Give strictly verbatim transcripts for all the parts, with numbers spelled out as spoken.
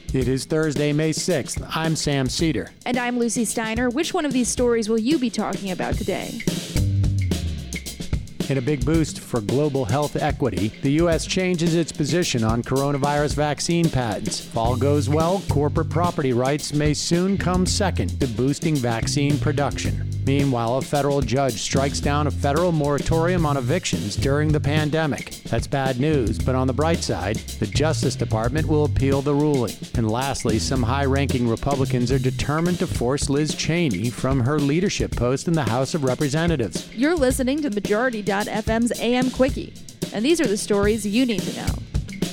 It is Thursday, May sixth. I'm Sam Cedar. And I'm Lucy Steiner. Which one of these stories will you be talking about today? In a big boost for global health equity, the U S changes its position on coronavirus vaccine patents. If all goes well, corporate property rights may soon come second to boosting vaccine production. Meanwhile, a federal judge strikes down a federal moratorium on evictions during the pandemic. That's bad news, but on the bright side, the Justice Department will appeal the ruling. And lastly, some high-ranking Republicans are determined to force Liz Cheney from her leadership post in the House of Representatives. You're listening to Majority dot F M's A M Quickie, and these are the stories you need to know.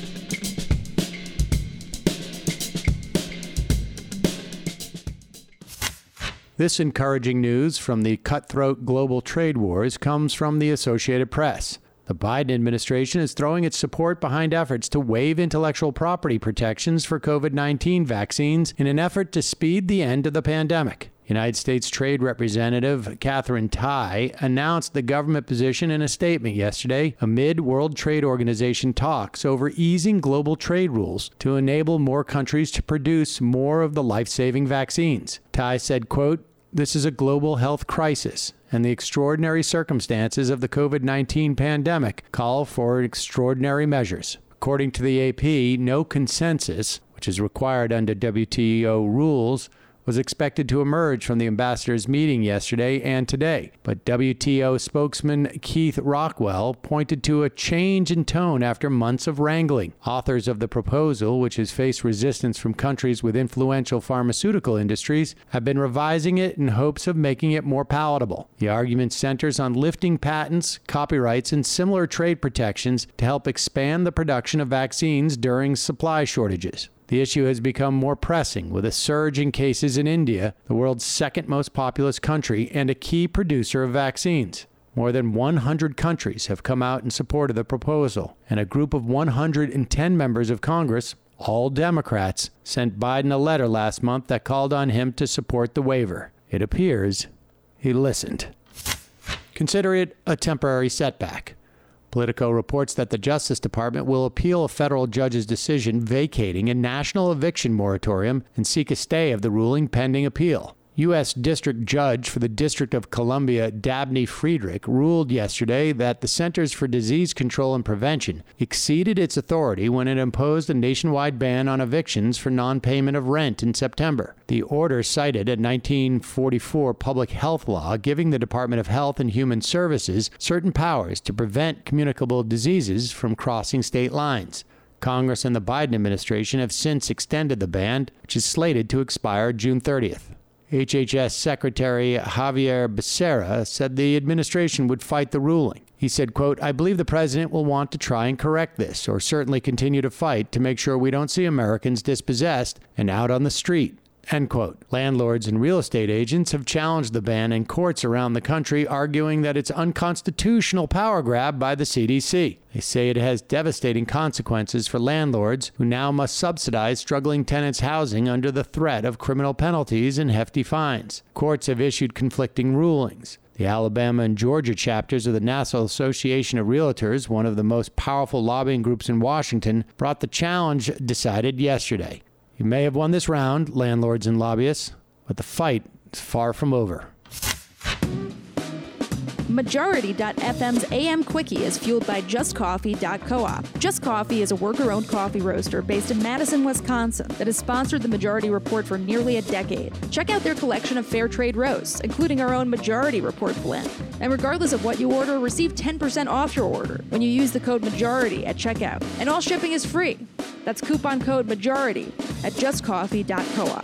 This encouraging news from the cutthroat global trade wars comes from the Associated Press. The Biden administration is throwing its support behind efforts to waive intellectual property protections for COVID nineteen vaccines in an effort to speed the end of the pandemic. United States Trade Representative Katherine Tai announced the government position in a statement yesterday amid World Trade Organization talks over easing global trade rules to enable more countries to produce more of the life-saving vaccines. Tai said, quote, "This is a global health crisis, and the extraordinary circumstances of the COVID nineteen pandemic call for extraordinary measures." According to the A P, no consensus, which is required under W T O rules, was expected to emerge from the ambassadors' meeting yesterday and today. But W T O spokesman Keith Rockwell pointed to a change in tone after months of wrangling. Authors of the proposal, which has faced resistance from countries with influential pharmaceutical industries, have been revising it in hopes of making it more palatable. The argument centers on lifting patents, copyrights, and similar trade protections to help expand the production of vaccines during supply shortages. The issue has become more pressing with a surge in cases in India, the world's second most populous country and a key producer of vaccines. More than one hundred countries have come out in support of the proposal, and a group of one hundred ten members of Congress, all Democrats, sent Biden a letter last month that called on him to support the waiver. It appears he listened. Consider it a temporary setback. Politico reports that the Justice Department will appeal a federal judge's decision vacating a national eviction moratorium and seek a stay of the ruling pending appeal. U S District Judge for the District of Columbia, Dabney Friedrich, ruled yesterday that the Centers for Disease Control and Prevention exceeded its authority when it imposed a nationwide ban on evictions for non-payment of rent in September. The order cited a nineteen forty-four public health law giving the Department of Health and Human Services certain powers to prevent communicable diseases from crossing state lines. Congress and the Biden administration have since extended the ban, which is slated to expire June thirtieth. H H S Secretary Javier Becerra said the administration would fight the ruling. He said, quote, "I believe the president will want to try and correct this, or certainly continue to fight to make sure we don't see Americans dispossessed and out on the street." End quote. Landlords and real estate agents have challenged the ban in courts around the country, arguing that it's unconstitutional power grab by the C D C. They say it has devastating consequences for landlords who now must subsidize struggling tenants' housing under the threat of criminal penalties and hefty fines. Courts have issued conflicting rulings. The Alabama and Georgia chapters of the National Association of Realtors, one of the most powerful lobbying groups in Washington, brought the challenge decided yesterday. You may have won this round, landlords and lobbyists, but the fight is far from over. Majority dot F M's A M Quickie is fueled by Just Coffee dot coop. Just Coffee is a worker-owned coffee roaster based in Madison, Wisconsin that has sponsored the Majority Report for nearly a decade. Check out their collection of fair trade roasts, including our own Majority Report blend. And regardless of what you order, receive ten percent off your order when you use the code MAJORITY at checkout. And all shipping is free. That's coupon code MAJORITY at Just Coffee dot coop.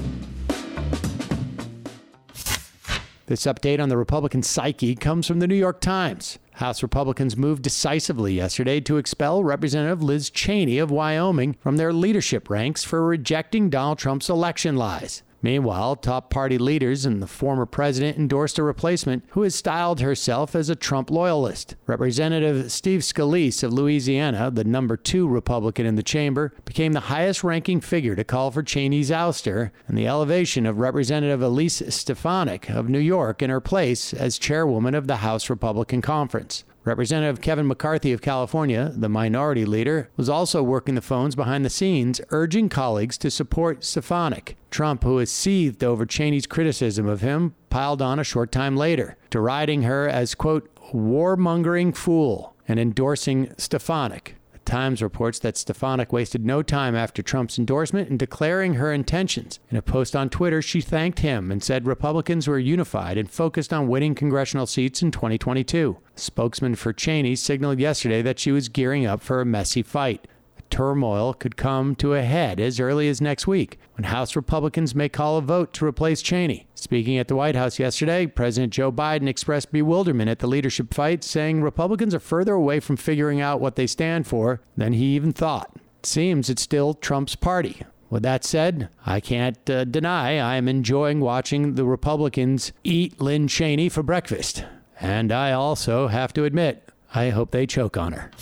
This update on the Republican psyche comes from the New York Times. House Republicans moved decisively yesterday to expel Representative Liz Cheney of Wyoming from their leadership ranks for rejecting Donald Trump's election lies. Meanwhile, top party leaders and the former president endorsed a replacement who has styled herself as a Trump loyalist. Representative Steve Scalise of Louisiana, the number two Republican in the chamber, became the highest-ranking figure to call for Cheney's ouster and the elevation of Representative Elise Stefanik of New York in her place as chairwoman of the House Republican Conference. Representative Kevin McCarthy of California, the minority leader, was also working the phones behind the scenes, urging colleagues to support Stefanik. Trump, who has seethed over Cheney's criticism of him, piled on a short time later, deriding her as, quote, warmongering fool and endorsing Stefanik. The Times reports that Stefanik wasted no time after Trump's endorsement in declaring her intentions. In a post on Twitter, she thanked him and said Republicans were unified and focused on winning congressional seats in twenty twenty-two. A spokesman for Cheney signaled yesterday that she was gearing up for a messy fight. Turmoil could come to a head as early as next week, when House Republicans may call a vote to replace Cheney. Speaking at the White House yesterday, President Joe Biden expressed bewilderment at the leadership fight, saying Republicans are further away from figuring out what they stand for than he even thought. It seems it's still Trump's party. With that said, I can't uh, deny I am enjoying watching the Republicans eat Lynn Cheney for breakfast. And I also have to admit, I hope they choke on her.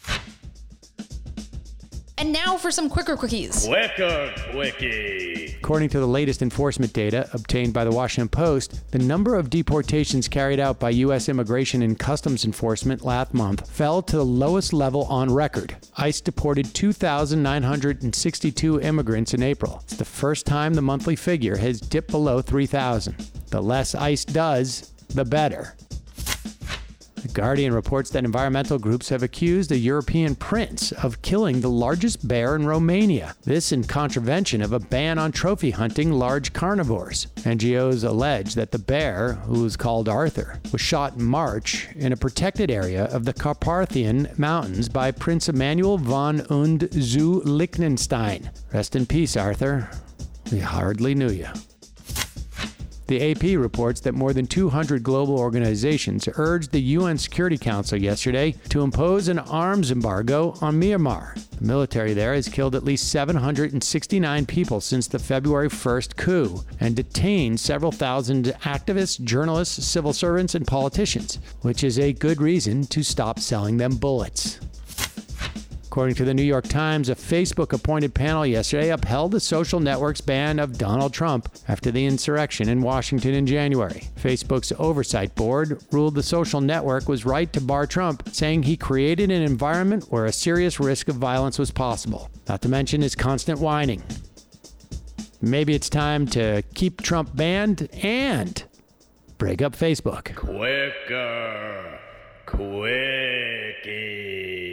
And now for some quicker quickies. Quicker quickie. According to the latest enforcement data obtained by the Washington Post, the number of deportations carried out by U S Immigration and Customs Enforcement last month fell to the lowest level on record. ICE deported two thousand nine hundred sixty-two immigrants in April. It's the first time the monthly figure has dipped below three thousand. The less ICE does, the better. The Guardian reports that environmental groups have accused a European prince of killing the largest bear in Romania. This in contravention of a ban on trophy hunting large carnivores. N G Os allege that the bear, who is called Arthur, was shot in March in a protected area of the Carpathian Mountains by Prince Emanuel von und zu Liechtenstein. Rest in peace, Arthur. We hardly knew you. The A P reports that more than two hundred global organizations urged the U N Security Council yesterday to impose an arms embargo on Myanmar. The military there has killed at least seven hundred sixty-nine people since the February first coup and detained several thousand activists, journalists, civil servants, and politicians, which is a good reason to stop selling them bullets. According to the New York Times, a Facebook-appointed panel yesterday upheld the social network's ban of Donald Trump after the insurrection in Washington in January. Facebook's oversight board ruled the social network was right to bar Trump, saying he created an environment where a serious risk of violence was possible, not to mention his constant whining. Maybe it's time to keep Trump banned and break up Facebook. Quicker quickie.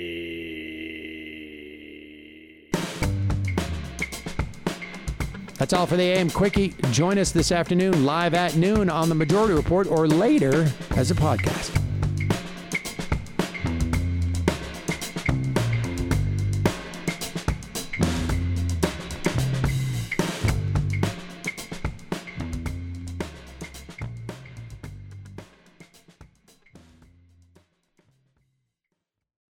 That's all for the A M Quickie. Join us this afternoon live at noon on the Majority Report or later as a podcast.